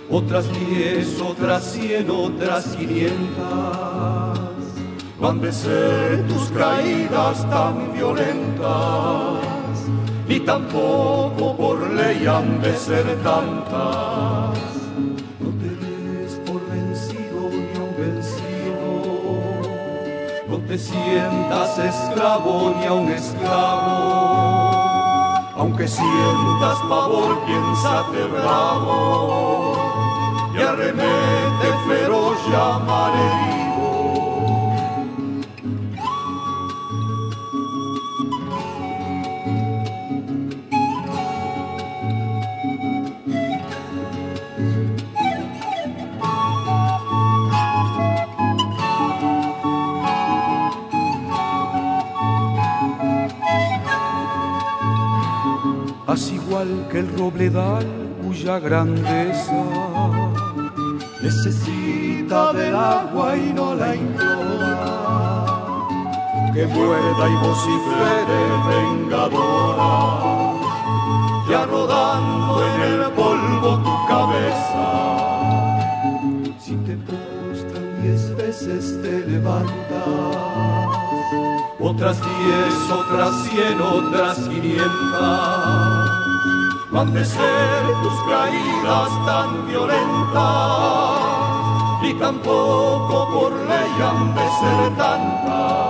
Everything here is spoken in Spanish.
Otras 10, otras 100, otras 500. No han de ser tus caídas tan violentas, ni tampoco por ley han de ser tantas. No te des por vencido ni a un vencido, no te sientas esclavo ni a un esclavo. Aunque sientas pavor, piénsate bravo y arremete feroz, llama al herido. Haz igual que el robledal cuya grandeza necesita del agua y no la implora, que muerda y vocifere vengadora, ya rodando en el polvo tu cabeza. Si te postran 10 veces te levantas, otras 10, otras 100, otras 500. No han de ser tus caídas tan violentas, ni tampoco por ley han de ser tantas.